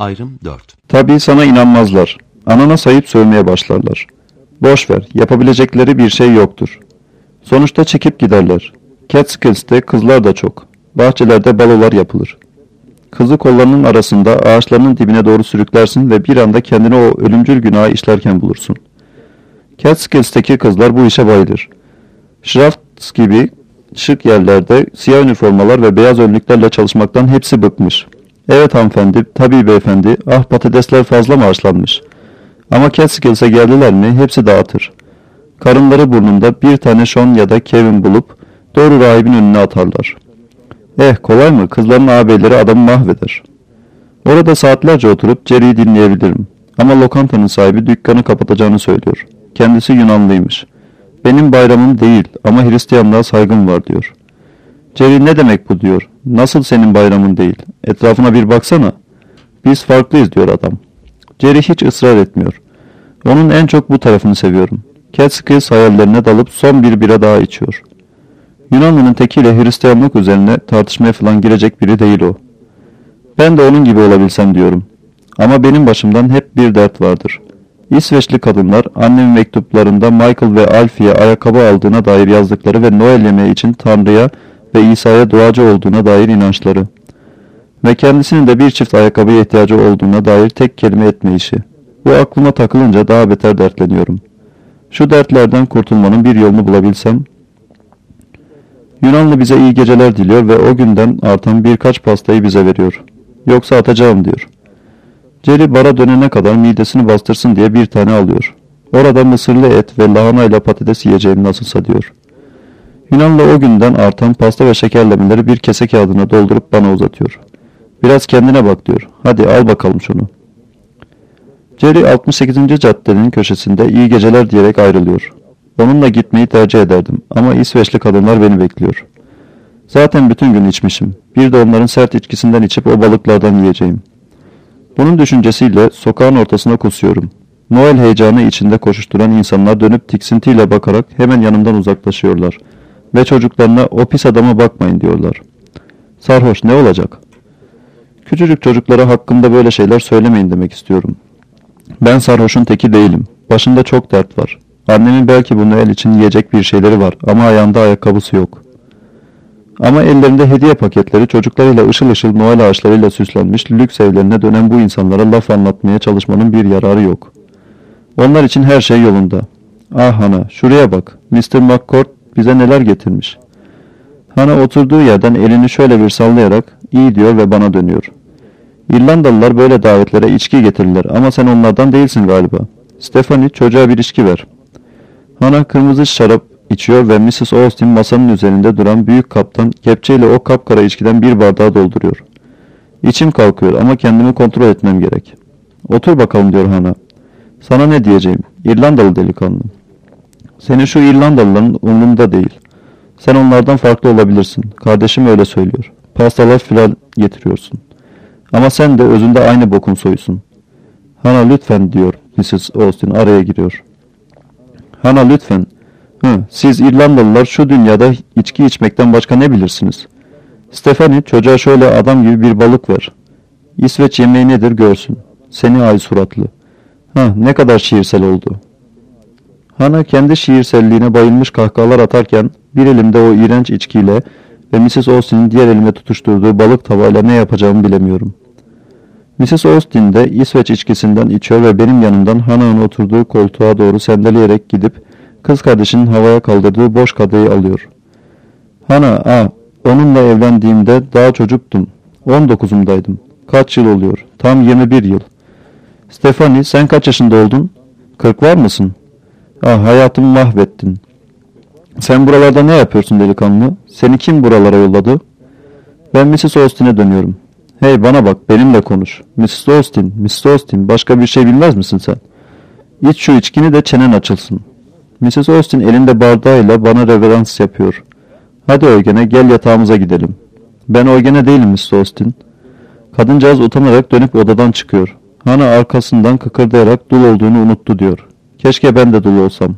Ayrım 4. Tabii sana inanmazlar. Anana sayıp sövmeye başlarlar. Boş ver, yapabilecekleri bir şey yoktur. Sonuçta çekip giderler. Catskills'te kızlar da çok. Bahçelerde balolar yapılır. Kızı kollarının arasında ağaçlarının dibine doğru sürüklersin ve bir anda kendini o ölümcül günahı işlerken bulursun. Catskills'teki kızlar bu işe bayılır. Shafts gibi şık yerlerde siyah üniformalar ve beyaz önlüklerle çalışmaktan hepsi bıkmış. Evet hanımefendi, tabii beyefendi, ah patatesler fazla mı haşlanmış? Ama Catskills'e geldiler mi hepsi dağıtır. Karınları burnunda bir tane Sean ya da Kevin bulup doğru rahibin önüne atarlar. Kolay mı? Kızların ağabeyleri adamı mahveder. Orada saatlerce oturup Jerry'i dinleyebilirim. Ama lokantanın sahibi dükkanı kapatacağını söylüyor. Kendisi Yunanlıymış. Benim bayramım değil ama Hristiyanlığa saygım var diyor. Jerry ne demek bu diyor. Nasıl senin bayramın değil? Etrafına bir baksana. Biz farklıyız diyor adam. Jerry hiç ısrar etmiyor. Onun en çok bu tarafını seviyorum. Catskills hayallerine dalıp son bir bira daha içiyor. Yunanlı'nın tekiyle Hristiyanlık üzerine tartışmaya falan girecek biri değil o. Ben de onun gibi olabilsem diyorum. Ama benim başımdan hep bir dert vardır. İsveçli kadınlar annemin mektuplarında Michael ve Alfie'ye ayakkabı aldığına dair yazdıkları ve Noel yemeği için Tanrı'ya ve İsa'ya duacı olduğuna dair inançları. Ve kendisinin de bir çift ayakkabıya ihtiyacı olduğuna dair tek kelime etmeyişi. Bu aklıma takılınca daha beter dertleniyorum. Şu dertlerden kurtulmanın bir yolunu bulabilsem. Yunanlı bize iyi geceler diliyor ve o günden artan birkaç pastayı bize veriyor. Yoksa atacağım diyor. Jerry bara dönene kadar midesini bastırsın diye bir tane alıyor. Orada mısırlı et ve lahanayla patates yiyeceğim nasılsa diyor. Yunanlı o günden artan pasta ve şekerlemeleri bir kese kağıdına doldurup bana uzatıyor. Biraz kendine bak diyor. Hadi al bakalım şunu. Jerry 68. caddenin köşesinde iyi geceler diyerek ayrılıyor. Onunla gitmeyi tercih ederdim ama İsveçli kadınlar beni bekliyor. Zaten bütün gün içmişim. Bir de onların sert içkisinden içip o balıklardan yiyeceğim. Bunun düşüncesiyle sokağın ortasına kusuyorum. Noel heyecanı içinde koşuşturan insanlar dönüp tiksintiyle bakarak hemen yanımdan uzaklaşıyorlar. Ve çocuklarına o pis adama bakmayın diyorlar. Sarhoş ne olacak? Küçücük çocuklara hakkımda böyle şeyler söylemeyin demek istiyorum. Ben sarhoşun teki değilim. Başında çok dert var. Annemin belki bu Noel için yiyecek bir şeyleri var ama ayağında ayakkabısı yok. Ama ellerinde hediye paketleri çocuklarıyla ışıl ışıl Noel ağaçlarıyla süslenmiş lüks evlerine dönen bu insanlara laf anlatmaya çalışmanın bir yararı yok. Onlar için her şey yolunda. Ah Hana, şuraya bak. Mr. McCord bize neler getirmiş. Hana oturduğu yerden elini şöyle bir sallayarak iyi diyor ve bana dönüyor. İrlandalılar böyle davetlere içki getirirler ama sen onlardan değilsin galiba. Stephanie çocuğa bir içki ver. Hana kırmızı şarap içiyor ve Mrs. Austin masanın üzerinde duran büyük kaptan kepçeyle o kapkara içkiden bir bardağı dolduruyor. İçim kalkıyor ama kendimi kontrol etmem gerek. Otur bakalım diyor Hana. Sana ne diyeceğim? İrlandalı delikanlı. Senin şu İrlandalıların umrunda değil. Sen onlardan farklı olabilirsin. Kardeşim öyle söylüyor. Pastalar filan getiriyorsun. Ama sen de özünde aynı bokun soyusun. Hana lütfen diyor Mrs. Austin araya giriyor. Hana lütfen. Siz İrlandalılar şu dünyada içki içmekten başka ne bilirsiniz? Stephanie çocuğa şöyle adam gibi bir balık ver. İsveç yemeği nedir görsün. Seni ay suratlı. Ne kadar şiirsel oldu. Hana kendi şiirselliğine bayılmış kahkahalar atarken bir elimde o iğrenç içkiyle ve Mrs. Austin'in diğer elime tutuşturduğu balık tavayla ne yapacağımı bilemiyorum. Mrs. Austin de İsveç içkisinden içiyor ve benim yanımdan Hana'nın oturduğu koltuğa doğru sendeleyerek gidip kız kardeşinin havaya kaldırdığı boş kadehi alıyor. Hana, onunla evlendiğimde daha çocuktum. 19'umdaydım. Kaç yıl oluyor? Tam 21 yıl. Stephanie sen kaç yaşında oldun? 40 var mısın? Hayatımı mahvettin. Sen buralarda ne yapıyorsun delikanlı? Seni kim buralara yolladı? Ben Mrs. Austin'e dönüyorum. Hey bana bak benimle konuş. Mrs. Austin başka bir şey bilmez misin sen? İç şu içkini de çenen açılsın. Mrs. Austin elinde bardağıyla bana reverans yapıyor. Hadi Eugene gel yatağımıza gidelim. Ben Eugene değilim Mrs. Austin. Kadıncağız utanarak dönüp odadan çıkıyor. Hana arkasından kıkırdayarak dul olduğunu unuttu diyor. Keşke ben de dul olsam.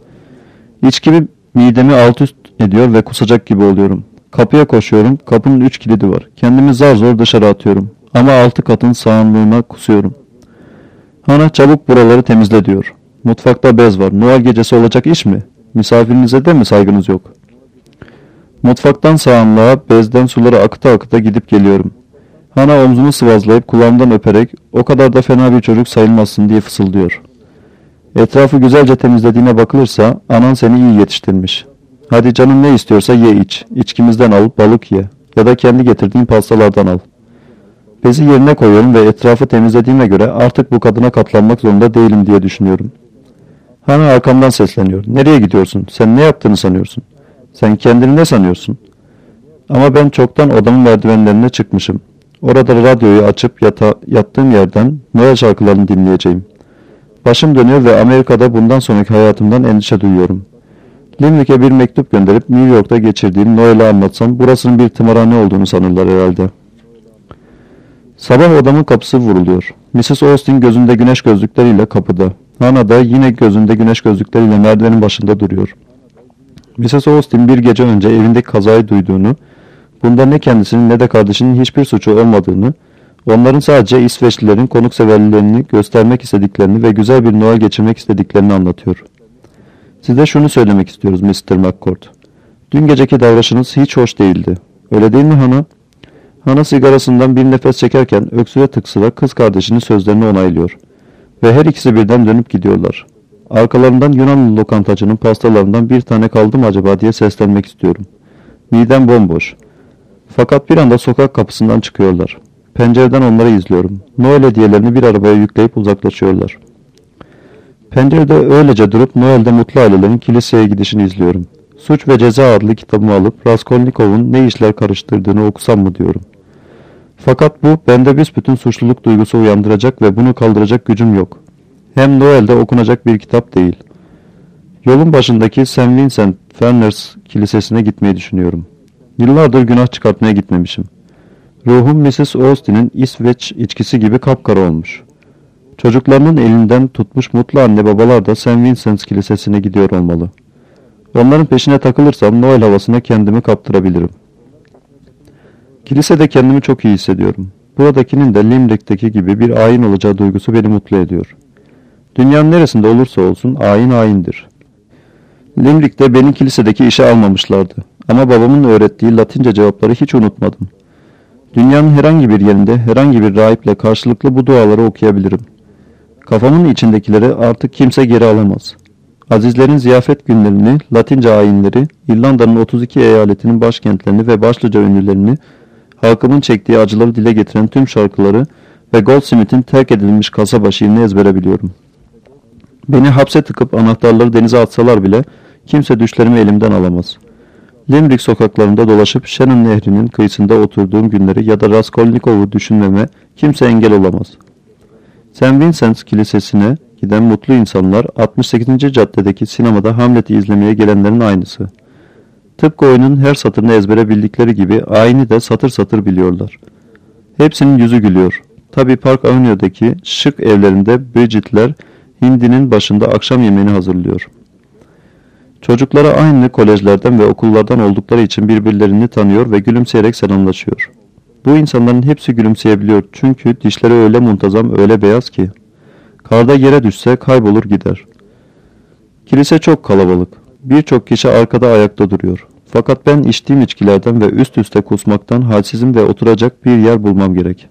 İçkimi midemi alt üst ediyor ve kusacak gibi oluyorum. Kapıya koşuyorum. Kapının 3 kilidi var. Kendimi zar zor dışarı atıyorum. Ama 6 katın sağanlığına kusuyorum. Hana çabuk buraları temizle diyor. Mutfakta bez var. Noel gecesi olacak iş mi? Misafirinize de mi saygınız yok? Mutfaktan sağanlığa bezden suları akıta akıta gidip geliyorum. Hana omzumu sıvazlayıp kulağımdan öperek o kadar da fena bir çocuk sayılmazsın diye fısıldıyor. Etrafı güzelce temizlediğine bakılırsa anan seni iyi yetiştirmiş. Hadi canın ne istiyorsa ye iç. İçkimizden al, balık ye. Ya da kendi getirdiğin pastalardan al. Bezi yerine koyuyorum ve etrafı temizlediğime göre artık bu kadına katlanmak zorunda değilim diye düşünüyorum. Hana arkamdan sesleniyor. Nereye gidiyorsun? Sen ne yaptığını sanıyorsun? Sen kendini ne sanıyorsun? Ama ben çoktan odamın merdivenlerine çıkmışım. Orada radyoyu açıp yattığım yerden Noel şarkılarını dinleyeceğim. Başım dönüyor ve Amerika'da bundan sonraki hayatımdan endişe duyuyorum. Limerick'e bir mektup gönderip New York'ta geçirdiğim Noel'i anlatsam burasının bir tımarhane olduğunu sanırlar herhalde. Sabah odamın kapısı vuruluyor. Mrs. Austin gözünde güneş gözlükleriyle kapıda. Hana da yine gözünde güneş gözlükleriyle merdivenin başında duruyor. Mrs. Austin bir gece önce evindeki kazayı duyduğunu, bunda ne kendisinin ne de kardeşinin hiçbir suçu olmadığını, onların sadece İsveçlilerin konukseverliğini göstermek istediklerini ve güzel bir Noel geçirmek istediklerini anlatıyor. Size şunu söylemek istiyoruz Mr. McCord. Dün geceki davranışınız hiç hoş değildi. Öyle değil mi Hana? Hana sigarasından bir nefes çekerken öksüre tıksıra kız kardeşinin sözlerini onaylıyor. Ve her ikisi birden dönüp gidiyorlar. Arkalarından Yunanlı lokantacının pastalarından bir tane kaldı mı acaba diye seslenmek istiyorum. Midem bomboş. Fakat bir anda sokak kapısından çıkıyorlar. Pencereden onları izliyorum. Noel hediyelerini bir arabaya yükleyip uzaklaşıyorlar. Pencerede öylece durup Noel'de mutlu ailelerin kiliseye gidişini izliyorum. Suç ve Ceza adlı kitabımı alıp Raskolnikov'un ne işler karıştırdığını okusam mı diyorum. Fakat bu bende büsbütün suçluluk duygusu uyandıracak ve bunu kaldıracak gücüm yok. Hem Noel'de okunacak bir kitap değil. Yolun başındaki St. Vincent Ferners Kilisesi'ne gitmeyi düşünüyorum. Yıllardır günah çıkartmaya gitmemişim. Ruhum Mrs. Austin'in İsveç içkisi gibi kapkara olmuş. Çocuklarının elinden tutmuş mutlu anne babalar da St. Vincent Kilisesi'ne gidiyor olmalı. Onların peşine takılırsam Noel havasına kendimi kaptırabilirim. Kilisede kendimi çok iyi hissediyorum. Buradakinin de Limerick'teki gibi bir ayin olacağı duygusu beni mutlu ediyor. Dünyanın neresinde olursa olsun ayin ayindir. Limerick'te beni kilisedeki işe almamışlardı. Ama babamın öğrettiği Latince cevapları hiç unutmadım. Dünyanın herhangi bir yerinde herhangi bir rahiple karşılıklı bu duaları okuyabilirim. Kafamın içindekileri artık kimse geri alamaz. Azizlerin ziyafet günlerini, Latince ayinleri, İrlanda'nın 32 eyaletinin başkentlerini ve başlıca ünlülerini, halkımın çektiği acıları dile getiren tüm şarkıları ve Goldsmith'in terk edilmiş kasaba şiirini ezbere biliyorum. Beni hapse tıkıp anahtarları denize atsalar bile kimse düşlerimi elimden alamaz. Limerick sokaklarında dolaşıp Shannon Nehri'nin kıyısında oturduğum günleri ya da Raskolnikov'u düşünmeme kimse engel olamaz. St. Vincent Kilisesi'ne giden mutlu insanlar 68. caddedeki sinemada Hamlet'i izlemeye gelenlerin aynısı. Tıpkı oyunun her satırını ezbere bildikleri gibi ayini de satır satır biliyorlar. Hepsinin yüzü gülüyor. Tabii Park Avenue'daki şık evlerinde Bridget'ler hindinin başında akşam yemeğini hazırlıyor. Çocuklara aynı kolejlerden ve okullardan oldukları için birbirlerini tanıyor ve gülümseyerek selamlaşıyor. Bu insanların hepsi gülümseyebiliyor çünkü dişleri öyle muntazam, öyle beyaz ki. Karda yere düşse kaybolur gider. Kilise çok kalabalık. Birçok kişi arkada ayakta duruyor. Fakat ben içtiğim içkilerden ve üst üste kusmaktan halsizim ve oturacak bir yer bulmam gerek.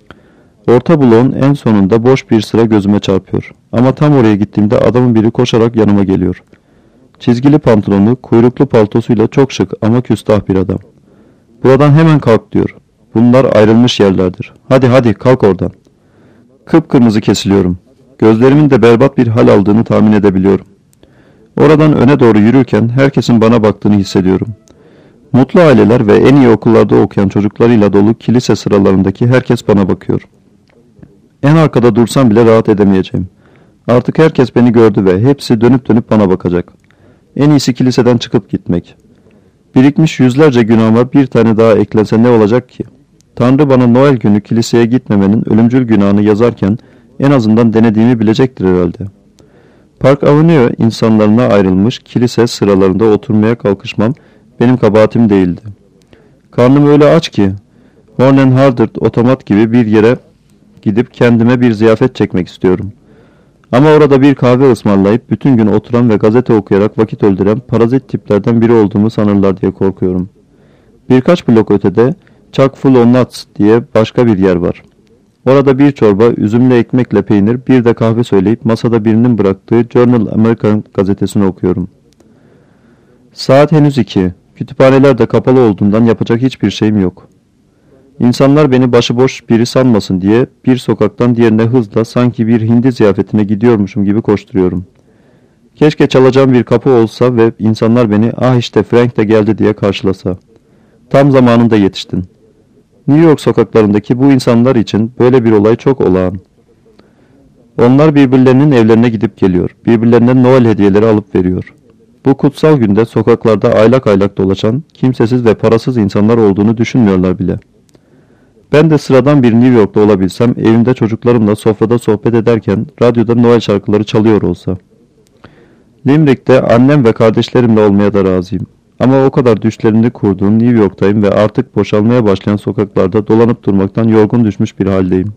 Orta bloğun en sonunda boş bir sıra gözüme çarpıyor. Ama tam oraya gittiğimde adamın biri koşarak yanıma geliyor. Çizgili pantolonu, kuyruklu paltosuyla çok şık ama küstah bir adam. Buradan hemen kalk diyor. Bunlar ayrılmış yerlerdir. Hadi hadi kalk oradan. Kıpkırmızı kesiliyorum. Gözlerimin de berbat bir hal aldığını tahmin edebiliyorum. Oradan öne doğru yürürken herkesin bana baktığını hissediyorum. Mutlu aileler ve en iyi okullarda okuyan çocuklarıyla dolu kilise sıralarındaki herkes bana bakıyor. En arkada dursam bile rahat edemeyeceğim. Artık herkes beni gördü ve hepsi dönüp dönüp bana bakacak. En iyisi kiliseden çıkıp gitmek. Birikmiş yüzlerce günahıma bir tane daha eklense ne olacak ki? Tanrı bana Noel günü kiliseye gitmemenin ölümcül günahını yazarken en azından denediğimi bilecektir herhalde. Park Avenue insanlarına ayrılmış kilise sıralarında oturmaya kalkışmam benim kabahatim değildi. Karnım öyle aç ki Horn Hardart otomat gibi bir yere gidip kendime bir ziyafet çekmek istiyorum. Ama orada bir kahve ısmarlayıp bütün gün oturan ve gazete okuyarak vakit öldüren parazit tiplerden biri olduğumu sanırlar diye korkuyorum. Birkaç blok ötede Chock full of nuts diye başka bir yer var. Orada bir çorba, üzümlü ekmekle peynir, bir de kahve söyleyip masada birinin bıraktığı Journal American gazetesini okuyorum. Saat henüz 2. Kütüphaneler de kapalı olduğundan yapacak hiçbir şeyim yok. İnsanlar beni başıboş biri sanmasın diye bir sokaktan diğerine hızla sanki bir hindi ziyafetine gidiyormuşum gibi koşturuyorum. Keşke çalacağım bir kapı olsa ve insanlar beni "Ah işte Frank de geldi" diye karşılasa. Tam zamanında yetiştin. New York sokaklarındaki bu insanlar için böyle bir olay çok olağan. Onlar birbirlerinin evlerine gidip geliyor. Birbirlerine Noel hediyeleri alıp veriyor. Bu kutsal günde sokaklarda aylak aylak dolaşan, kimsesiz ve parasız insanlar olduğunu düşünmüyorlar bile. Ben de sıradan bir New York'ta olabilsem, evimde çocuklarımla sofrada sohbet ederken radyoda Noel şarkıları çalıyor olsa. Limerick'te annem ve kardeşlerimle olmaya da razıyım. Ama o kadar düşlerini kurduğum New York'tayım ve artık boşalmaya başlayan sokaklarda dolanıp durmaktan yorgun düşmüş bir haldeyim.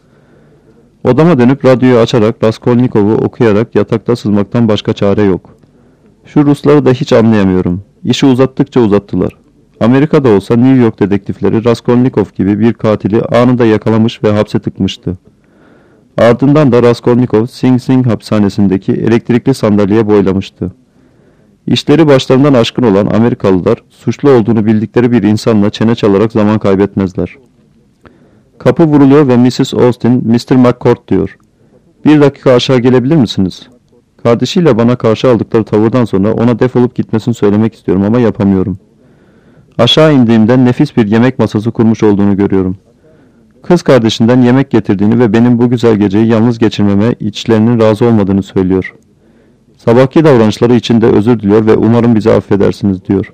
Odama dönüp radyoyu açarak Raskolnikov'u okuyarak yatakta sızmaktan başka çare yok. Şu Rusları da hiç anlayamıyorum. İşi uzattıkça uzattılar. Amerika'da olsa New York dedektifleri Raskolnikov gibi bir katili anında yakalamış ve hapse tıkmıştı. Ardından da Raskolnikov Sing Sing hapishanesindeki elektrikli sandalyeye boylamıştı. İşleri başlarından aşkın olan Amerikalılar suçlu olduğunu bildikleri bir insanla çene çalarak zaman kaybetmezler. Kapı vuruluyor ve Mrs. Austin Mr. McCord diyor. "Bir dakika aşağı gelebilir misiniz?" Kardeşiyle bana karşı aldıkları tavırdan sonra ona defolup gitmesini söylemek istiyorum ama yapamıyorum. Aşağı indiğimde nefis bir yemek masası kurmuş olduğunu görüyorum. Kız kardeşinden yemek getirdiğini ve benim bu güzel geceyi yalnız geçirmeme içlerinin razı olmadığını söylüyor. Sabahki davranışları için de özür diliyor ve umarım bizi affedersiniz diyor.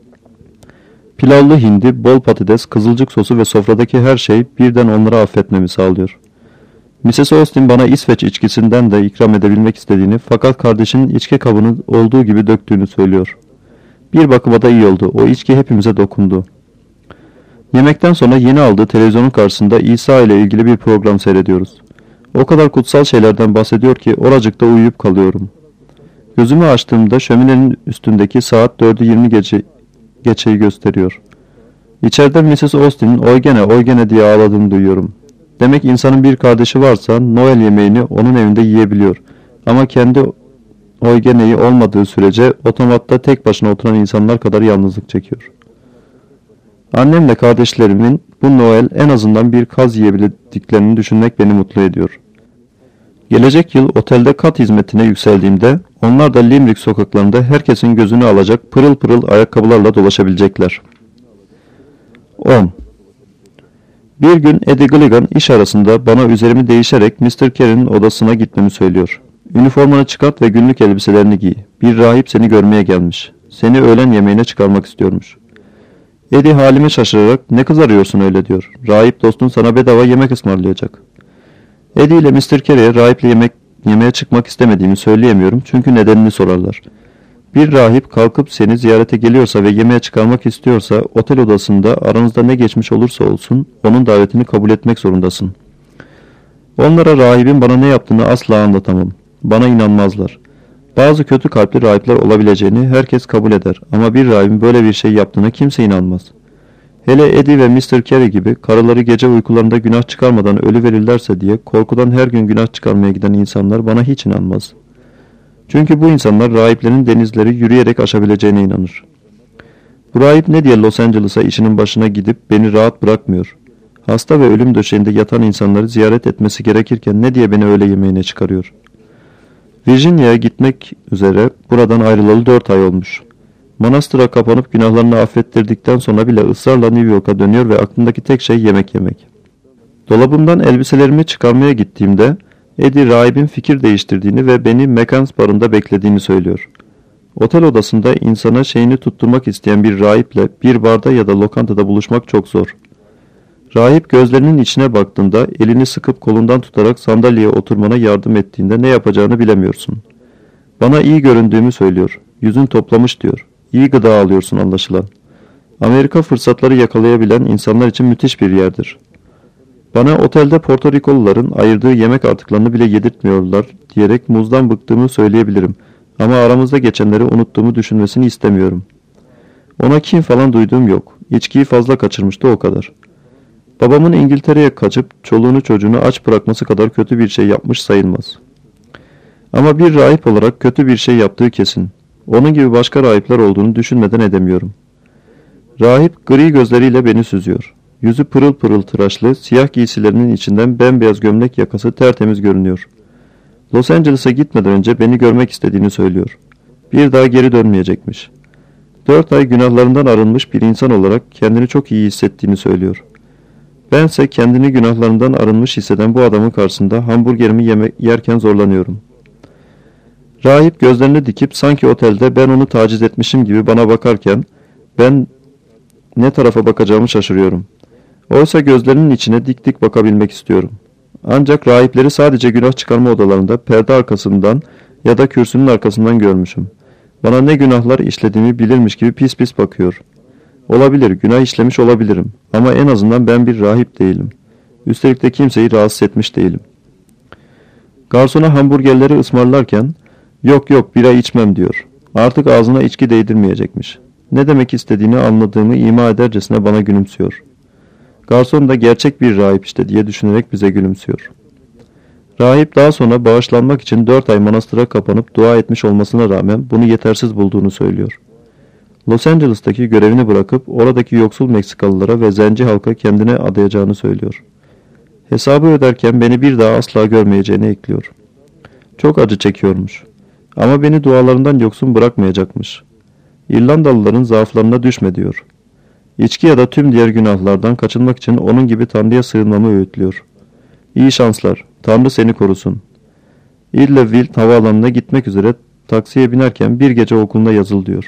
Pilavlı hindi, bol patates, kızılcık sosu ve sofradaki her şey birden onları affetmemi sağlıyor. Mrs. Austin bana İsveç içkisinden de ikram edebilmek istediğini fakat kardeşinin içki kabını olduğu gibi döktüğünü söylüyor. Bir bakıma da iyi oldu. O içki hepimize dokundu. Yemekten sonra yeni aldığı televizyonun karşısında İsa ile ilgili bir program seyrediyoruz. O kadar kutsal şeylerden bahsediyor ki oracıkta uyuyup kalıyorum. Gözümü açtığımda şöminenin üstündeki saat 4'ü 20 geçeyi gösteriyor. İçeride Mrs. Austin'in oy gene diye ağladığını duyuyorum. Demek insanın bir kardeşi varsa Noel yemeğini onun evinde yiyebiliyor. Ama kendi oygeneyi olmadığı sürece otomatta tek başına oturan insanlar kadar yalnızlık çekiyor. Annemle kardeşlerimin bu Noel en azından bir kaz yiyebildiklerini düşünmek beni mutlu ediyor. Gelecek yıl otelde kat hizmetine yükseldiğimde onlar da Limerick sokaklarında herkesin gözünü alacak pırıl pırıl ayakkabılarla dolaşabilecekler. 10. Bir gün Eddie Gilligan iş arasında bana üzerimi değişerek Mr. Carey'nin odasına gitmemi söylüyor. "Üniformanı çıkart ve günlük elbiselerini giy. Bir rahip seni görmeye gelmiş. Seni öğlen yemeğine çıkarmak istiyormuş." Eddie halime şaşırarak "Ne kızarıyorsun öyle?" diyor. "Rahip dostun sana bedava yemek ısmarlayacak." Eddie ile Mr. Carey'e rahiple yemeğe çıkmak istemediğimi söyleyemiyorum çünkü nedenini sorarlar. Bir rahip kalkıp seni ziyarete geliyorsa ve yemeğe çıkarmak istiyorsa otel odasında aranızda ne geçmiş olursa olsun onun davetini kabul etmek zorundasın. Onlara rahibin bana ne yaptığını asla anlatamam. Bana inanmazlar. Bazı kötü kalpli rahipler olabileceğini herkes kabul eder ama bir rahibin böyle bir şey yaptığına kimse inanmaz. Hele Eddie ve Mr. Carey gibi karıları gece uykularında günah çıkarmadan ölüverirlerse diye korkudan her gün günah çıkarmaya giden insanlar bana hiç inanmaz. Çünkü bu insanlar rahiplerin denizleri yürüyerek aşabileceğine inanır. Bu rahip ne diye Los Angeles'a işinin başına gidip beni rahat bırakmıyor? Hasta ve ölüm döşeğinde yatan insanları ziyaret etmesi gerekirken ne diye beni öğle yemeğine çıkarıyor? Virginia'ya gitmek üzere buradan ayrılalı 4 ay olmuş. Manastıra kapanıp günahlarını affettirdikten sonra bile ısrarla New York'a dönüyor ve aklındaki tek şey yemek yemek. Dolabımdan elbiselerimi çıkarmaya gittiğimde Eddie rahibin fikir değiştirdiğini ve beni Mekans barında beklediğini söylüyor. Otel odasında insana şeyini tutturmak isteyen bir rahiple bir barda ya da lokantada buluşmak çok zor. Rahip gözlerinin içine baktığında elini sıkıp kolundan tutarak sandalyeye oturmana yardım ettiğinde ne yapacağını bilemiyorsun. Bana iyi göründüğümü söylüyor. Yüzün toplamış diyor. İyi gıda alıyorsun anlaşılan. Amerika fırsatları yakalayabilen insanlar için müthiş bir yerdir. Bana otelde Porto Rikoluların ayırdığı yemek artıklarını bile yedirtmiyorlar diyerek muzdan bıktığımı söyleyebilirim. Ama aramızda geçenleri unuttuğumu düşünmesini istemiyorum. Ona kin falan duyduğum yok. İçkiyi fazla kaçırmıştı, o kadar. Babamın İngiltere'ye kaçıp çoluğunu çocuğunu aç bırakması kadar kötü bir şey yapmış sayılmaz. Ama bir rahip olarak kötü bir şey yaptığı kesin. Onun gibi başka rahipler olduğunu düşünmeden edemiyorum. Rahip gri gözleriyle beni süzüyor. Yüzü pırıl pırıl tıraşlı, siyah giysilerinin içinden bembeyaz gömlek yakası tertemiz görünüyor. Los Angeles'a gitmeden önce beni görmek istediğini söylüyor. Bir daha geri dönmeyecekmiş. 4 ay günahlarından arınmış bir insan olarak kendini çok iyi hissettiğini söylüyor. Bense kendini günahlarından arınmış hisseden bu adamın karşısında hamburgerimi yerken zorlanıyorum. Rahip gözlerini dikip sanki otelde ben onu taciz etmişim gibi bana bakarken ben ne tarafa bakacağımı şaşırıyorum. Oysa gözlerinin içine dik dik bakabilmek istiyorum. Ancak rahipleri sadece günah çıkarma odalarında perde arkasından ya da kürsünün arkasından görmüşüm. Bana ne günahlar işlediğimi bilirmiş gibi pis pis bakıyor. Olabilir, günah işlemiş olabilirim ama en azından ben bir rahip değilim. Üstelik de kimseyi rahatsız etmiş değilim. Garsona hamburgerleri ısmarlarken yok yok bira içmem diyor. Artık ağzına içki değdirmeyecekmiş. Ne demek istediğini anladığımı ima edercesine bana gülümsüyor. Garson da gerçek bir rahip işte diye düşünerek bize gülümsüyor. Rahip daha sonra bağışlanmak için 4 ay manastıra kapanıp dua etmiş olmasına rağmen bunu yetersiz bulduğunu söylüyor. Los Angeles'taki görevini bırakıp oradaki yoksul Meksikalılara ve zenci halka kendine adayacağını söylüyor. Hesabı öderken beni bir daha asla görmeyeceğini ekliyor. Çok acı çekiyormuş. Ama beni dualarından yoksun bırakmayacakmış. İrlandalıların zaaflarına düşme diyor. İçki ya da tüm diğer günahlardan kaçınmak için onun gibi Tanrı'ya sığınmamı öğütlüyor. İyi şanslar. Tanrı seni korusun. Idleville havaalanına gitmek üzere taksiye binerken bir gece okuluna yazıl diyor.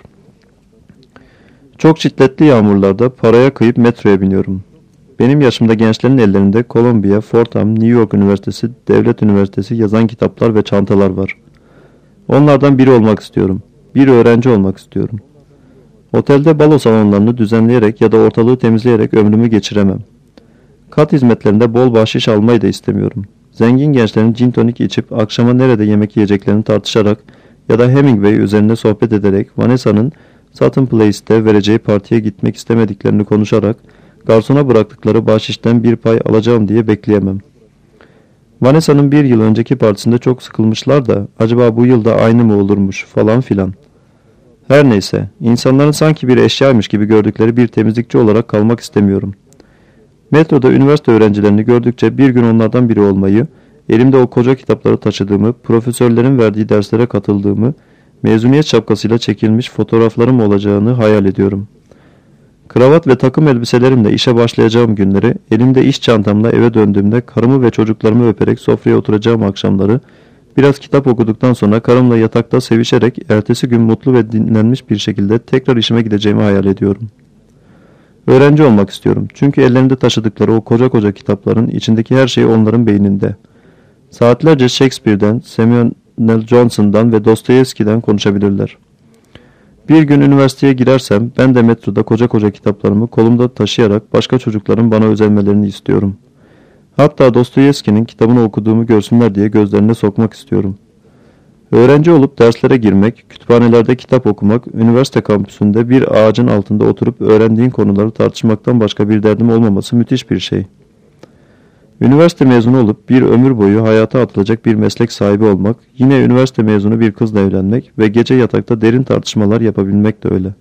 Çok şiddetli yağmurlarda paraya kıyıp metroya biniyorum. Benim yaşımda gençlerin ellerinde Columbia, Fordham, New York Üniversitesi, Devlet Üniversitesi yazan kitaplar ve çantalar var. Onlardan biri olmak istiyorum. Bir öğrenci olmak istiyorum. Otelde balo salonlarını düzenleyerek ya da ortalığı temizleyerek ömrümü geçiremem. Kat hizmetlerinde bol bahşiş almayı da istemiyorum. Zengin gençlerin gin tonik içip akşama nerede yemek yiyeceklerini tartışarak ya da Hemingway üzerine sohbet ederek Vanessa'nın Sutton Place'te vereceği partiye gitmek istemediklerini konuşarak garsona bıraktıkları bahşişten bir pay alacağım diye bekleyemem. Vanessa'nın bir yıl önceki partisinde çok sıkılmışlar da acaba bu yılda aynı mı olurmuş falan filan. Her neyse, insanların sanki bir eşyaymış gibi gördükleri bir temizlikçi olarak kalmak istemiyorum. Metroda üniversite öğrencilerini gördükçe bir gün onlardan biri olmayı, elimde o koca kitapları taşıdığımı, profesörlerin verdiği derslere katıldığımı, mezuniyet şapkasıyla çekilmiş fotoğraflarım olacağını hayal ediyorum. Kravat ve takım elbiselerimle işe başlayacağım günleri, elimde iş çantamla eve döndüğümde karımı ve çocuklarımı öperek sofraya oturacağım akşamları, biraz kitap okuduktan sonra karımla yatakta sevişerek ertesi gün mutlu ve dinlenmiş bir şekilde tekrar işime gideceğimi hayal ediyorum. Öğrenci olmak istiyorum çünkü ellerinde taşıdıkları o koca koca kitapların içindeki her şey onların beyninde. Saatlerce Shakespeare'den, Samuel Johnson'dan ve Dostoyevski'den konuşabilirler. Bir gün üniversiteye girersem ben de metroda koca koca kitaplarımı kolumda taşıyarak başka çocukların bana özenmelerini istiyorum. Hatta Dostoyevski'nin kitabını okuduğumu görsünler diye gözlerine sokmak istiyorum. Öğrenci olup derslere girmek, kütüphanelerde kitap okumak, üniversite kampüsünde bir ağacın altında oturup öğrendiğin konuları tartışmaktan başka bir derdim olmaması müthiş bir şey. Üniversite mezunu olup bir ömür boyu hayata atılacak bir meslek sahibi olmak, yine üniversite mezunu bir kızla evlenmek ve gece yatakta derin tartışmalar yapabilmek de öyle.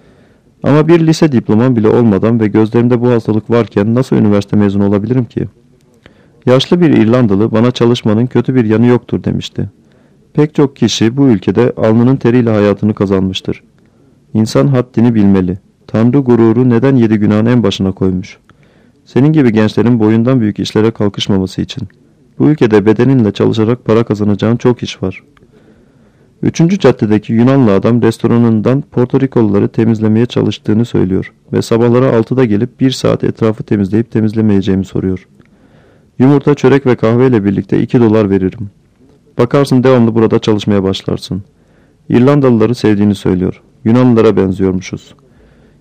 Ama bir lise diplomam bile olmadan ve gözlerimde bu hastalık varken nasıl üniversite mezunu olabilirim ki? Yaşlı bir İrlandalı bana çalışmanın kötü bir yanı yoktur demişti. Pek çok kişi bu ülkede alnının teriyle hayatını kazanmıştır. İnsan haddini bilmeli. Tanrı gururu neden 7 günahın en başına koymuş? Senin gibi gençlerin boyundan büyük işlere kalkışmaması için. Bu ülkede bedeninle çalışarak para kazanacağın çok iş var. 3. caddedeki Yunanlı adam restoranından Porto Rikoluları temizlemeye çalıştığını söylüyor ve sabahları 6'da gelip 1 saat etrafı temizleyip temizlemeyeceğimi soruyor. Yumurta, çörek ve kahveyle birlikte $2 veririm. Bakarsın devamlı burada çalışmaya başlarsın. İrlandalıları sevdiğini söylüyor. Yunanlılara benziyormuşuz.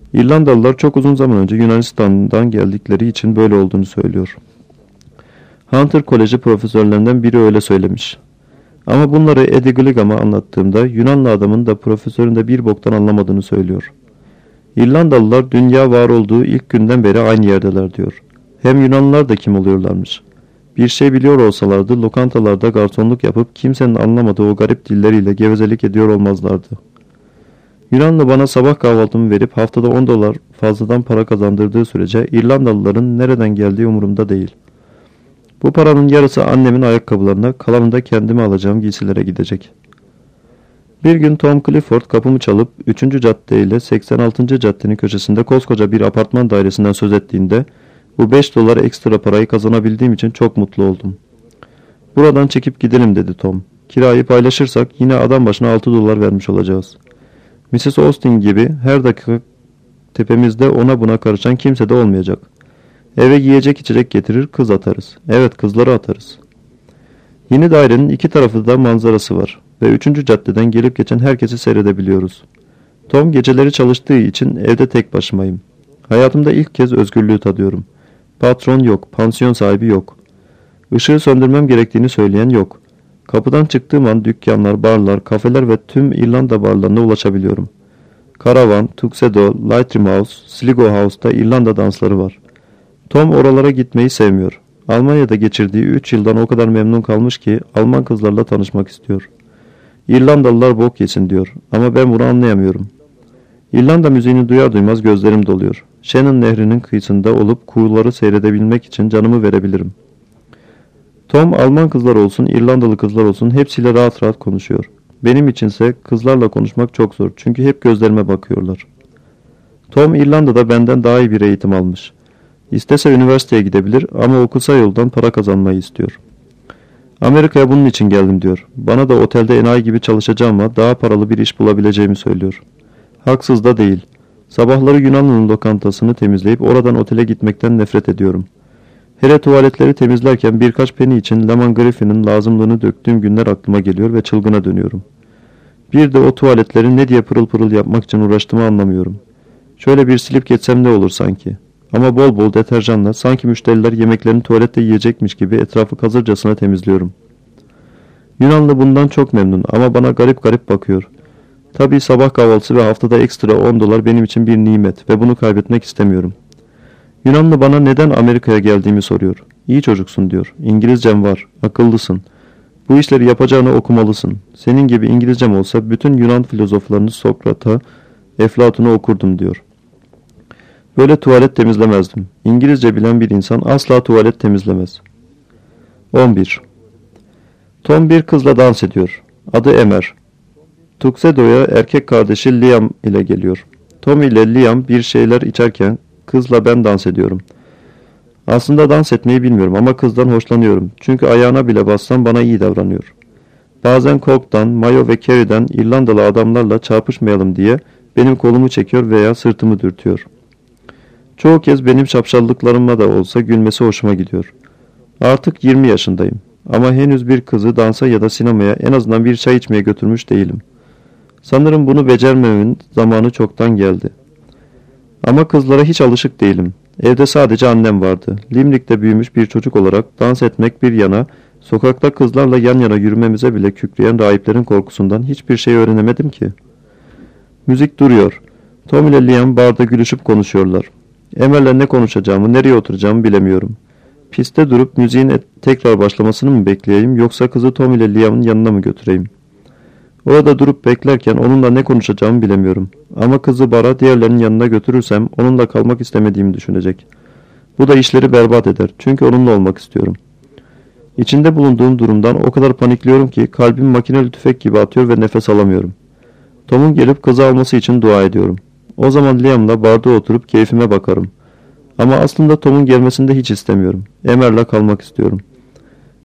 İrlandalılar çok uzun zaman önce Yunanistan'dan geldikleri için böyle olduğunu söylüyor. Hunter Koleji profesörlerinden biri öyle söylemiş. Ama bunları Eddie Gilligam'a anlattığımda Yunanlı adamın da profesörün de bir boktan anlamadığını söylüyor. İrlandalılar dünya var olduğu ilk günden beri aynı yerdeler diyor. Hem Yunanlılar da kim oluyorlarmış. Bir şey biliyor olsalardı lokantalarda garsonluk yapıp kimsenin anlamadığı o garip dilleriyle gevezelik ediyor olmazlardı. Yunanlı bana sabah kahvaltımı verip haftada $10 fazladan para kazandırdığı sürece İrlandalıların nereden geldiği umurumda değil. Bu paranın yarısı annemin ayakkabılarına, kalanı da kendime alacağım giysilere gidecek. Bir gün Tom Clifford kapımı çalıp 3. cadde ile 86. caddenin köşesinde koskoca bir apartman dairesinden söz ettiğinde bu $5 ekstra parayı kazanabildiğim için çok mutlu oldum. Buradan çekip gidelim dedi Tom. Kirayı paylaşırsak yine adam başına $6 vermiş olacağız. Mrs. Austin gibi her dakika tepemizde ona buna karışan kimse de olmayacak. Eve yiyecek içecek getirir kız atarız. Evet kızları atarız. Yeni dairenin iki tarafı da manzarası var ve 3. caddeden gelip geçen herkesi seyredebiliyoruz. Tom geceleri çalıştığı için evde tek başımayım. Hayatımda ilk kez özgürlüğü tadıyorum. Patron yok, pansiyon sahibi yok. Işığı söndürmem gerektiğini söyleyen yok. Kapıdan çıktığım an dükkanlar, barlar, kafeler ve tüm İrlanda barlarına ulaşabiliyorum. Caravan, Tuxedo, Leitrim House, Sligo House'da İrlanda dansları var. Tom oralara gitmeyi sevmiyor. Almanya'da geçirdiği 3 yıldan o kadar memnun kalmış ki Alman kızlarla tanışmak istiyor. İrlandalılar bok yesin diyor ama ben bunu anlayamıyorum. İrlanda müziğini duyar duymaz gözlerim doluyor. Shannon nehrinin kıyısında olup kuğuları seyredebilmek için canımı verebilirim. Tom Alman kızlar olsun, İrlandalı kızlar olsun hepsiyle rahat rahat konuşuyor. Benim içinse kızlarla konuşmak çok zor çünkü hep gözlerime bakıyorlar. Tom İrlanda'da benden daha iyi bir eğitim almış. İstese üniversiteye gidebilir ama o kısa yoldan para kazanmayı istiyor. Amerika'ya bunun için geldim diyor. Bana da otelde enayi gibi çalışacağım ama daha paralı bir iş bulabileceğimi söylüyor. Haksız da değil. Sabahları Yunanlı'nın lokantasını temizleyip oradan otele gitmekten nefret ediyorum. Hele tuvaletleri temizlerken birkaç peni için Lemon Griffin'in lazımlığını döktüğüm günler aklıma geliyor ve çılgına dönüyorum. Bir de o tuvaletleri ne diye pırıl pırıl yapmak için uğraştığımı anlamıyorum. Şöyle bir silip geçsem ne olur sanki. Ama bol bol deterjanla sanki müşteriler yemeklerini tuvalette yiyecekmiş gibi etrafı kazırcasına temizliyorum. Yunanlı bundan çok memnun ama bana garip garip bakıyor. Tabii sabah kahvaltısı ve haftada ekstra $10 benim için bir nimet ve bunu kaybetmek istemiyorum. Yunanlı bana neden Amerika'ya geldiğimi soruyor. İyi çocuksun diyor. İngilizcem var. Akıllısın. Bu işleri yapacağını okumalısın. Senin gibi İngilizcem olsa bütün Yunan filozoflarını Sokrat'a, Eflatun'u okurdum diyor. Böyle tuvalet temizlemezdim. İngilizce bilen bir insan asla tuvalet temizlemez. 11. Tom bir kızla dans ediyor. Adı Emer. Tuxedo'ya erkek kardeşi Liam ile geliyor. Tom ile Liam bir şeyler içerken kızla ben dans ediyorum. Aslında dans etmeyi bilmiyorum ama kızdan hoşlanıyorum. Çünkü ayağına bile bassam bana iyi davranıyor. Bazen Coke'dan, Mayo ve Kerry'den İrlandalı adamlarla çarpışmayalım diye benim kolumu çekiyor veya sırtımı dürtüyor. Çoğu kez benim şapşallıklarıma da olsa gülmesi hoşuma gidiyor. Artık 20 yaşındayım ama henüz bir kızı dansa ya da sinemaya en azından bir çay içmeye götürmüş değilim. Sanırım bunu becermemin zamanı çoktan geldi. Ama kızlara hiç alışık değilim. Evde sadece annem vardı. Limerick'te büyümüş bir çocuk olarak dans etmek bir yana, sokakta kızlarla yan yana yürümemize bile kükreyen rahiplerin korkusundan hiçbir şey öğrenemedim ki. Müzik duruyor. Tom ile Liam barda gülüşüp konuşuyorlar. Emel'le ne konuşacağımı, nereye oturacağımı bilemiyorum. Piste durup müziğin tekrar başlamasını mı bekleyeyim yoksa kızı Tom ile Liam'ın yanına mı götüreyim? Orada durup beklerken onunla ne konuşacağımı bilemiyorum. Ama kızı bara diğerlerinin yanına götürürsem onunla kalmak istemediğimi düşünecek. Bu da işleri berbat eder çünkü onunla olmak istiyorum. İçinde bulunduğum durumdan o kadar panikliyorum ki kalbim makineli tüfek gibi atıyor ve nefes alamıyorum. Tom'un gelip kızı alması için dua ediyorum. O zaman Liam'la barda oturup keyfime bakarım. Ama aslında Tom'un gelmesini de hiç istemiyorum. Emer'le kalmak istiyorum.